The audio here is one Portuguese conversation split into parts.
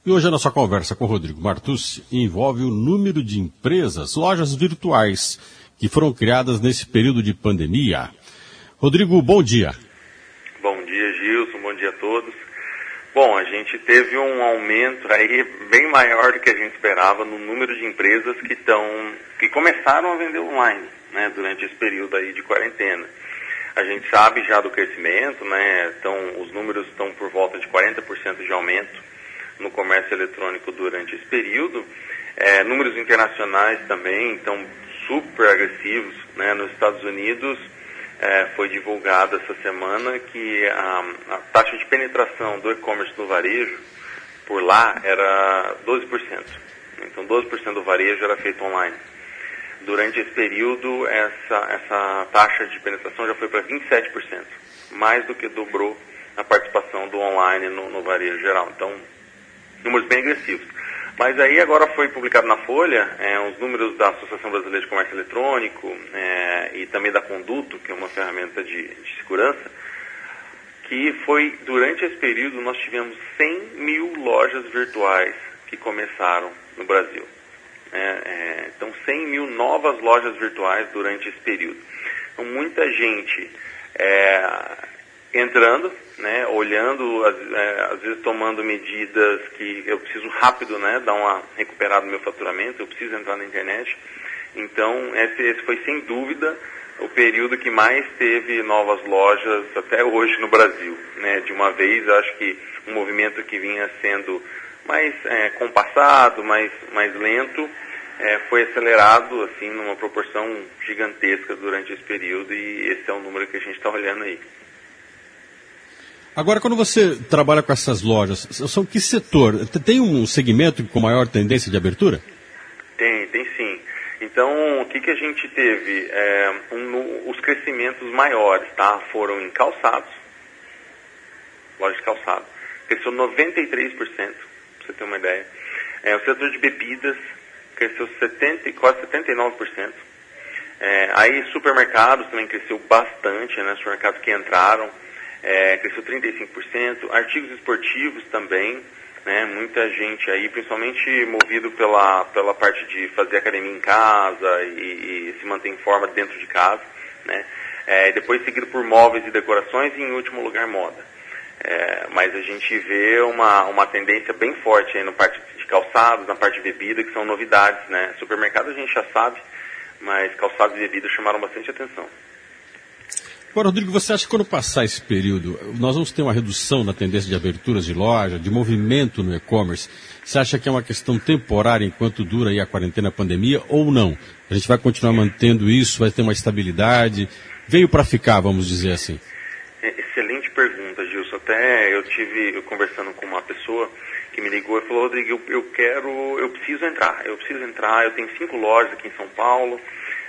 E hoje a nossa conversa com o Rodrigo Martucci envolve o número de empresas, lojas virtuais, que foram criadas nesse período de pandemia. Rodrigo, bom dia. Bom dia, Gilson, bom dia a todos. Bom, a gente teve um aumento aí bem maior do que a gente esperava no número de empresas que começaram a vender online, né, durante esse período aí de quarentena. A gente sabe já do crescimento, né, os números estão por volta de 40% de aumento no comércio eletrônico durante esse período. Números internacionais também estão super agressivos, né, nos Estados Unidos. Foi divulgado essa semana que a taxa de penetração do e-commerce no varejo, por lá, era 12%. Então, 12% do varejo era feito online. Durante esse período, essa taxa de penetração já foi para 27%, mais do que dobrou a participação do online no varejo geral. Então, números bem agressivos. Mas aí agora foi publicado na Folha os números da Associação Brasileira de Comércio Eletrônico e também da Conduto, que é uma ferramenta de segurança, que foi, durante esse período, nós tivemos 100 mil lojas virtuais que começaram no Brasil. Então, 100 mil novas lojas virtuais durante esse período. Então, muita gente entrando, né, olhando, às vezes tomando medidas que eu preciso rápido, né, dar uma recuperada no meu faturamento, eu preciso entrar na internet. Então, esse foi sem dúvida o período que mais teve novas lojas até hoje no Brasil, né. De uma vez, acho que um movimento que vinha sendo mais compassado, mais lento, foi acelerado assim numa proporção gigantesca durante esse período, e esse é o número que a gente está olhando aí. Agora, quando você trabalha com essas lojas, são que setor? Tem um segmento com maior tendência de abertura? Tem sim. Então, o que a gente teve? Os crescimentos maiores, tá? Foram em calçados, lojas de calçado. Cresceu 93%, para você ter uma ideia. O setor de bebidas cresceu quase 79%. Aí, supermercados também cresceu bastante, né? Supermercados que entraram. Cresceu 35%, artigos esportivos também, né, muita gente aí, principalmente movido pela parte de fazer academia em casa e se manter em forma dentro de casa, né, depois seguido por móveis e decorações e, em último lugar, moda. Mas a gente vê uma tendência bem forte aí na parte de calçados, na parte de bebida, que são novidades, né, supermercado a gente já sabe, mas calçados e bebidas chamaram bastante atenção. Agora, Rodrigo, você acha que quando passar esse período, nós vamos ter uma redução na tendência de aberturas de loja, de movimento no e-commerce? Você acha que é uma questão temporária enquanto dura aí a quarentena, a pandemia, ou não? A gente vai continuar mantendo isso, vai ter uma estabilidade? Veio para ficar, vamos dizer assim. Excelente pergunta, Gilson. Até eu tive conversando com uma pessoa que me ligou e falou: Rodrigo, eu preciso entrar, eu tenho 5 lojas aqui em São Paulo,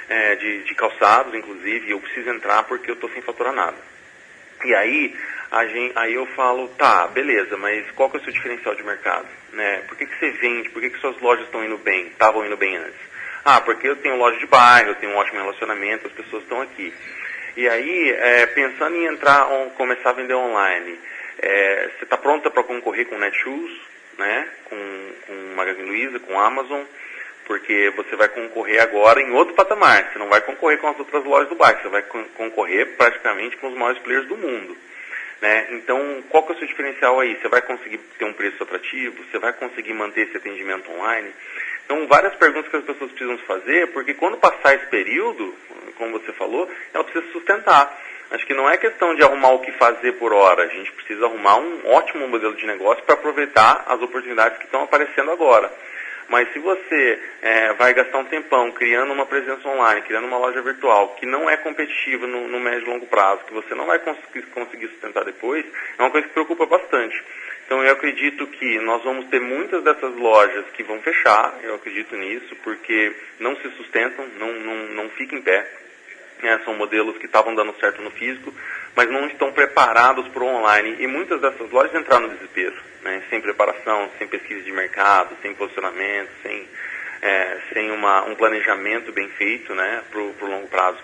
de calçados, inclusive, eu preciso entrar porque eu estou sem faturar nada. E aí eu falo, tá, beleza, mas qual que é o seu diferencial de mercado? Né? Por que você vende? Por que suas lojas estavam indo bem antes? Porque eu tenho loja de bairro, eu tenho um ótimo relacionamento, as pessoas estão aqui. E aí, pensando em começar a vender online, você está pronta para concorrer com Netshoes, né? com Magazine Luiza, com Amazon? Porque você vai concorrer agora em outro patamar. Você não vai concorrer com as outras lojas do bairro, você vai concorrer praticamente com os maiores players do mundo, né? Então, qual que é o seu diferencial aí? Você vai conseguir ter um preço atrativo? Você vai conseguir manter esse atendimento online? Então, várias perguntas que as pessoas precisam fazer, porque quando passar esse período, como você falou, ela precisa sustentar. Acho que não é questão de arrumar o que fazer por hora, a gente precisa arrumar um ótimo modelo de negócio para aproveitar as oportunidades que estão aparecendo agora. Mas se você vai gastar um tempão criando uma presença online, criando uma loja virtual que não é competitiva no médio e longo prazo, que você não vai conseguir sustentar depois, é uma coisa que preocupa bastante. Então eu acredito que nós vamos ter muitas dessas lojas que vão fechar, eu acredito nisso, porque não se sustentam, não ficam em pé. São modelos que estavam dando certo no físico, mas não estão preparados para o online. E muitas dessas lojas entraram no desespero, né? Sem preparação, sem pesquisa de mercado, sem posicionamento, sem um planejamento bem feito, né, para o longo prazo.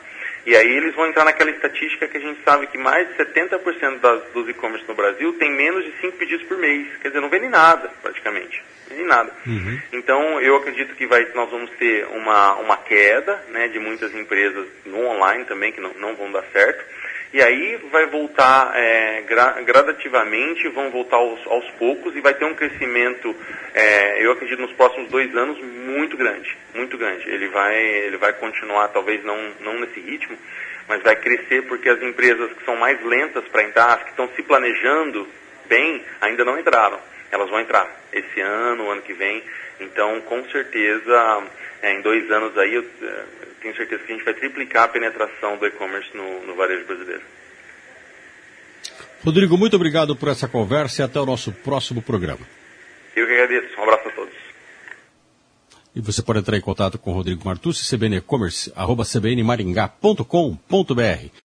E aí eles vão entrar naquela estatística que a gente sabe que mais de 70% dos e-commerce no Brasil tem menos de 5 pedidos por mês. Quer dizer, não vende nada, praticamente. Não vende nada. Uhum. Então, eu acredito que nós vamos ter uma queda, né, de muitas empresas no online também, que não vão dar certo. E aí vai voltar gradativamente, vão voltar aos poucos e vai ter um crescimento, eu acredito, nos próximos 2 anos muito grande, muito grande. Ele vai continuar, talvez não nesse ritmo, mas vai crescer porque as empresas que são mais lentas para entrar, as que estão se planejando bem, ainda não entraram. Elas vão entrar esse ano, o ano que vem. Então, com certeza, em 2 anos aí, eu tenho certeza que a gente vai triplicar a penetração do e-commerce no varejo brasileiro. Rodrigo, muito obrigado por essa conversa e até o nosso próximo programa. Eu que agradeço. Um abraço a todos. E você pode entrar em contato com o Rodrigo Martucci, cbnecommerce@cbnmaringá.com.br.